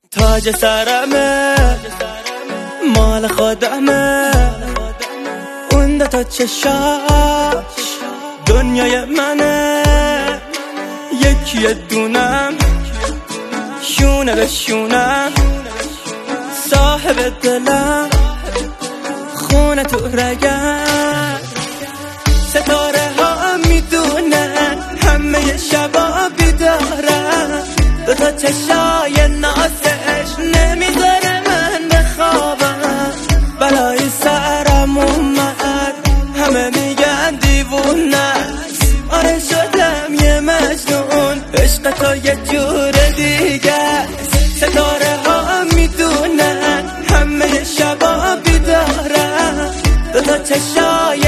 تاج سرمه مال خودمه، اون دوتا چشاش دنیای منه، یکی دونم شونه به شونم، صاحب دلم خونه تو رگم. ستاره ها میدونن همه شبا بیدارم، دوتا چشای نازش نمیذاره من بخوابم. بلای سرم اومد همه میگن دیوونه، آره شدم یه مجنون، عشق تو یه جور دیگه. ستاره ها میدونن همه شبا بیدارم، دوتا چشای